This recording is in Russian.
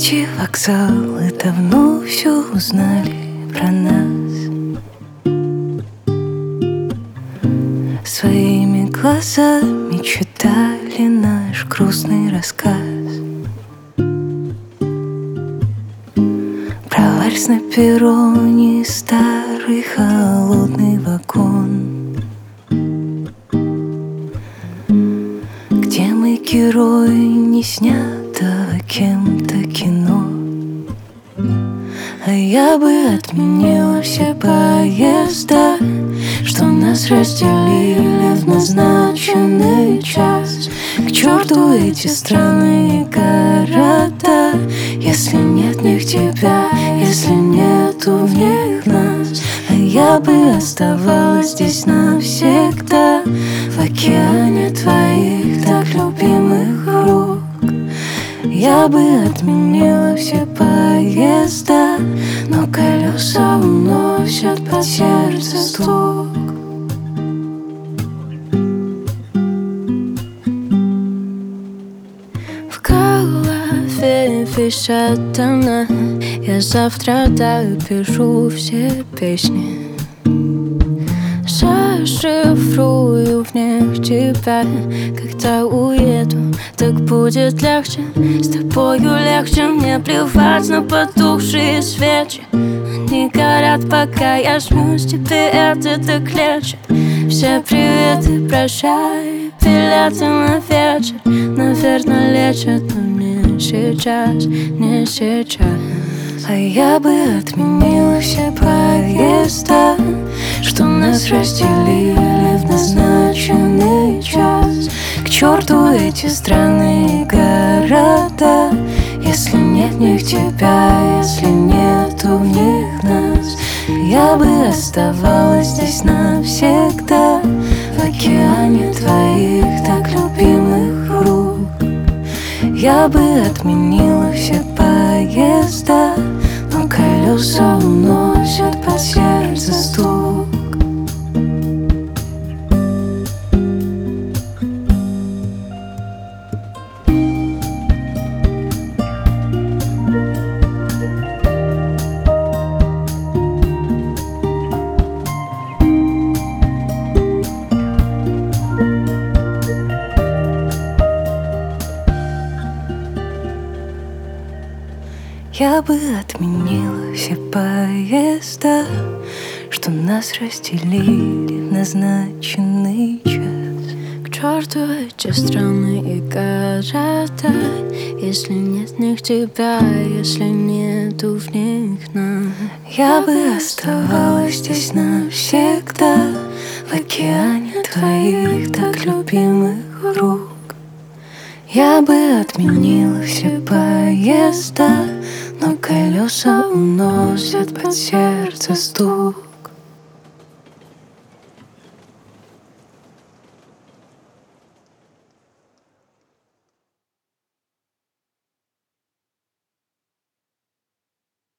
Ночи, вокзалы давно все узнали про нас. Своими глазами читали наш грустный рассказ про вальс на перроне, старый холодный вагон, где мы герои не снятого кем-то кино. А я бы отменила все поезда, что нас разделили в назначенный час. К черту эти страны и города, если нет в них тебя, если нету в них нас. А я бы оставалась здесь навсегда, в океане твоих так любимых рук. Я бы отменила все поезда, но колеса уносят под сердце стук. В голове висят тона, я завтра допишу все песни, зашифрую в них тебя. Когда уеду, так будет легче, с тобою легче. Мне плевать на потухшие свечи, они горят, пока я жмусь, тебе это так лечит. Все приветы прощай, билеты на вечер, наверное, лечат, но не сейчас, не сейчас. А я бы отменила все поезда, что нас разделили в назначенный час. К черту эти страны и города, если нет в них тебя, если нету в них нас. Я бы оставалась здесь навсегда, в океане твоих так любимых рук. Я бы отменила все поезда, но колеса уносят под сердце стук. Я бы отменила все поезда, что нас разделили в назначенный час. К черту эти страны и города, если нет в них тебя, если нету в них нас. Я бы оставалась здесь навсегда, в океане твоих так любимых рук. Я бы отменила все поезда, но колеса уносят под сердце стук.